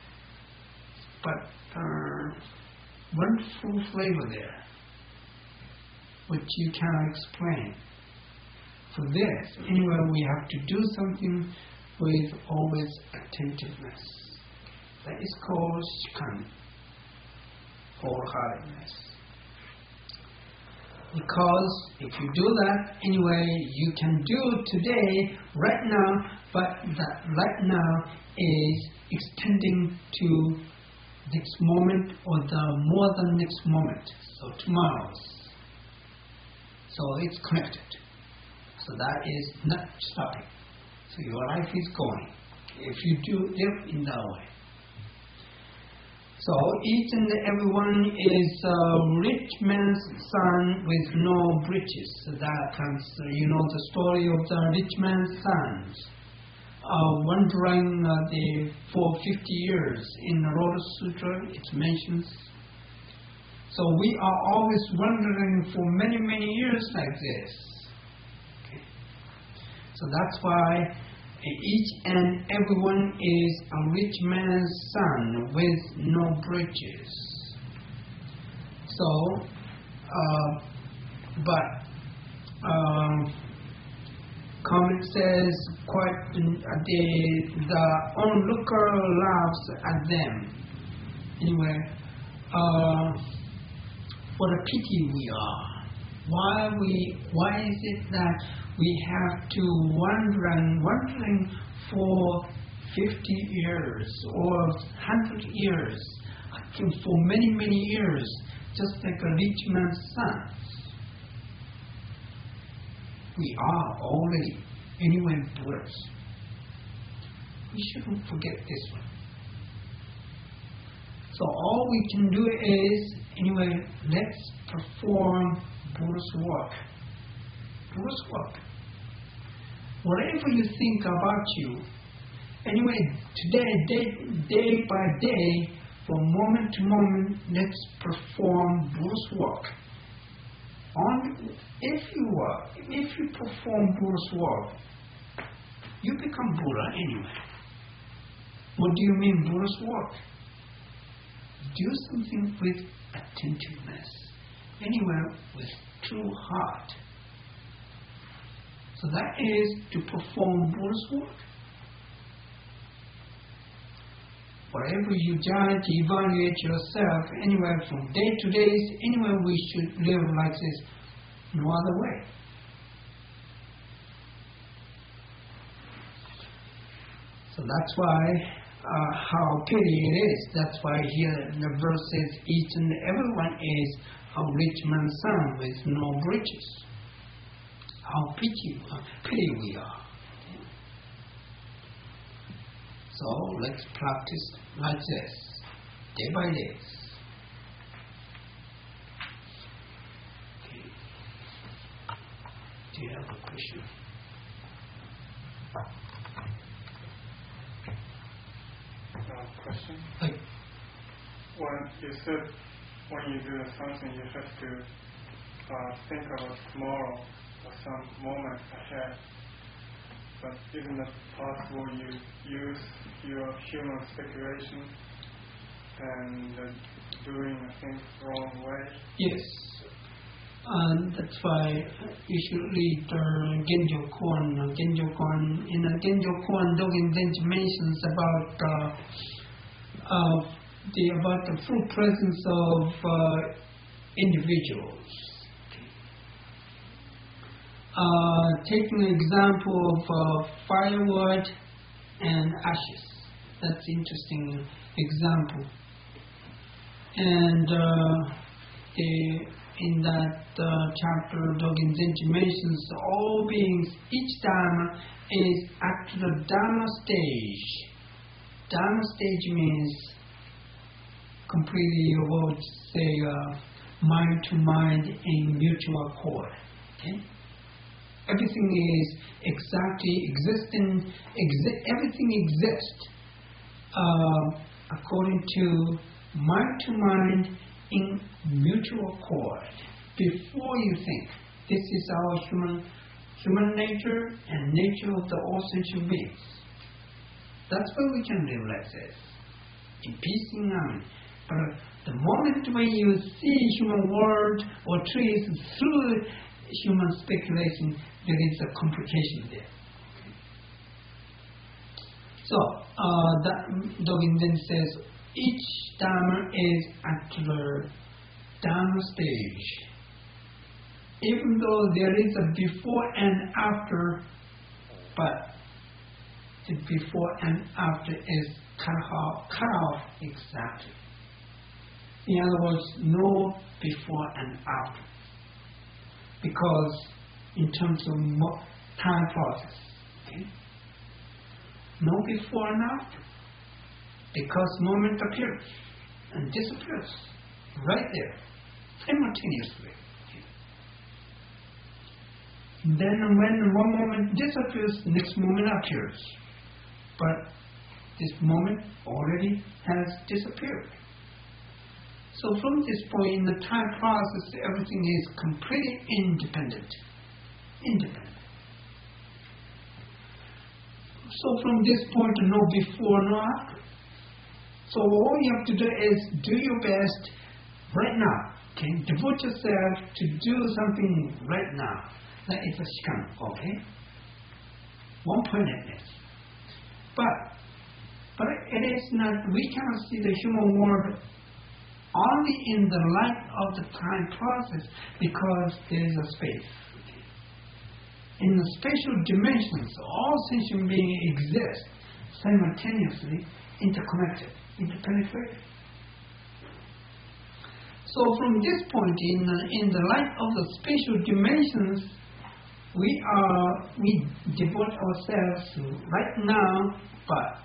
but one full flavor there, which you cannot explain. For this, anyway, we have to do something with always attentiveness. That is called shikan, wholeheartedness. Because if you do that, anyway, you can do today, right now, but that right now is extending to next moment or the more than next moment, so tomorrow's. So it's connected. So that is not stopping. So your life is going, if you do live in that way. So each and every one is a rich man's son with no breeches. So that comes, the story of the rich man's sons wandering for 50 years. In the Lotus Sutra it mentions. So we are always wandering for many, many years like this. Okay. So that's why each and everyone is a rich man's son with no breeches. So, comment says, quite the onlooker laughs at them. Anyway, what a pity we are. Why is it that we have to wandering for 50 years or 100 years, for many, many years, just like a rich man's son? We are already, anyway, Buddhas. We shouldn't forget this one. So all we can do is, anyway, let's perform Buddha's work. Buddha's work. Whatever you think about you, anyway, today, day by day, from moment to moment, let's perform Buddha's work. If you perform Buddha's work, you become Buddha anyway. What do you mean Buddha's work? Do something with attentiveness, anywhere with true heart. So that is to perform Buddha's work. Whatever you judge, evaluate yourself, anywhere from day to day, anywhere we should live like this, no other way. So that's why how pity it is. That's why here in the verse says, each and everyone is a rich man's son with no breeches. How pity we are. So let's practice like this, day by day. Okay. Do you have a question? Question? Like, when you said when you do something you have to think about tomorrow or some moment ahead, but isn't it possible you use your human speculation and doing things wrong way? Yes. And that's why you should read Genjo Koan. In Genjo Koan, Dogen Zenji mentions about the full presence of individuals. Taking an example of firewood and ashes. That's an interesting example. And in that chapter, Dogen Zenji mentions all beings, each Dharma is at the Dharma stage. Dharma stage means completely, you would say, mind to mind in mutual accord. Okay? Everything is exactly existing, everything exists according to mind in mutual accord. Before you think, this is our human nature and nature of the all sentient beings. That's why we can live like this, in peace and harmony. But the moment when you see human world or trees through human speculation, there is a complication there. So, Dogen then says, each Dharma is at the Dharma stage. Even though there is a before and after, but the before and after is cut off exactly. In other words, no before and after. Because in terms of time process, okay? No before and after. Because moment appears and disappears right there, simultaneously. Okay? Then when one moment disappears, next moment appears. But this moment already has disappeared. So from this point in the time process, everything is completely independent. So from this point, no before, no after. So all you have to do is do your best right now. Okay? Devote yourself to do something right now. That is a shikan, okay? One pointedness. But But it is not, we cannot see the human world only in the light of the time process because there is a space. In the spatial dimensions, all sentient beings exist simultaneously, interconnected, interpenetrated. So from this point, in the light of the spatial dimensions, we devote ourselves to right now, but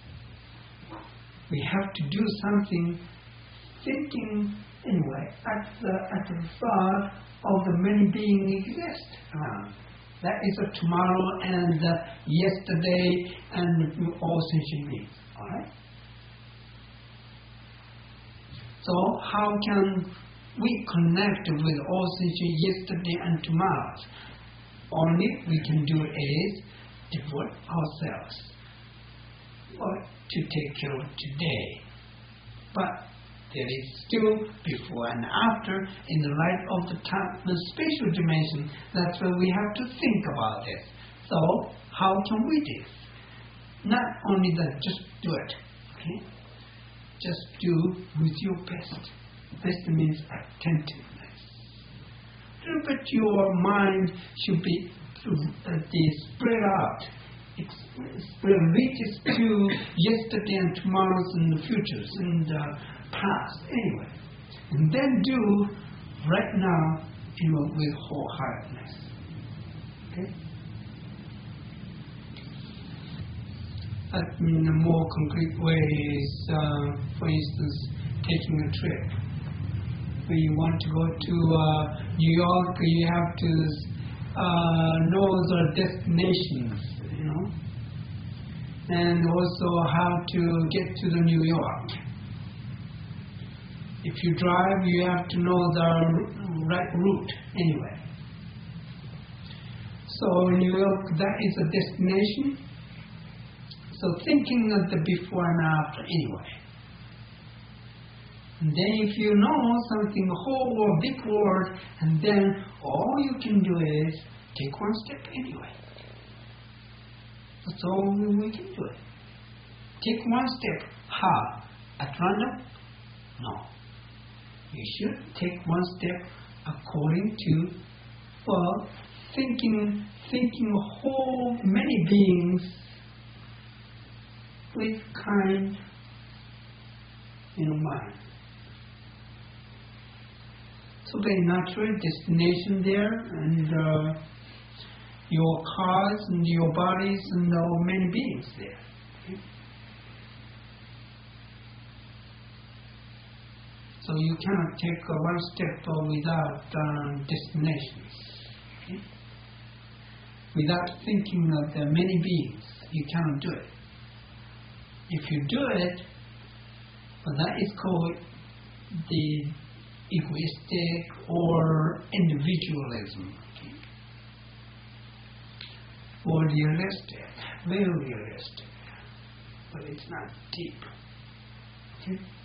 we have to do something, thinking anyway at the thought of the many beings exist around. That is a tomorrow and yesterday and all sentient beings. All right. So how can we connect with all sentient yesterday and tomorrows? Only we can do is devote ourselves to take care of today. But there is still before and after in the light of the time, the spatial dimension. That's where we have to think about this. So how can we do this? Not only that, just do it. Okay? Just do with your best. Best means attentiveness. But your mind should be spread out. It reaches to yesterday and tomorrows and the futures and past anyway. And then do right now with wholeheartedness. Okay? In a more concrete way is, for instance, taking a trip. When you want to go to New York, you have to know the destinations, and also how to get to the New York. If you drive, you have to know the right route anyway. So New York, that is a destination. So thinking of the before and after anyway. And then if you know something, whole or big word, and then all you can do is take one step anyway. That's all we can do it. Take one step. How? At random? No. You should take one step according to, thinking whole many beings with kind, mind. So very natural destination there, and your cars and your bodies and many beings there. Okay? So you cannot take one step without destinations. Okay? Without thinking of the many beings, you cannot do it. If you do it, that is called the egoistic or individualism. Okay? Or realistic, very realistic, but it's not deep. Okay?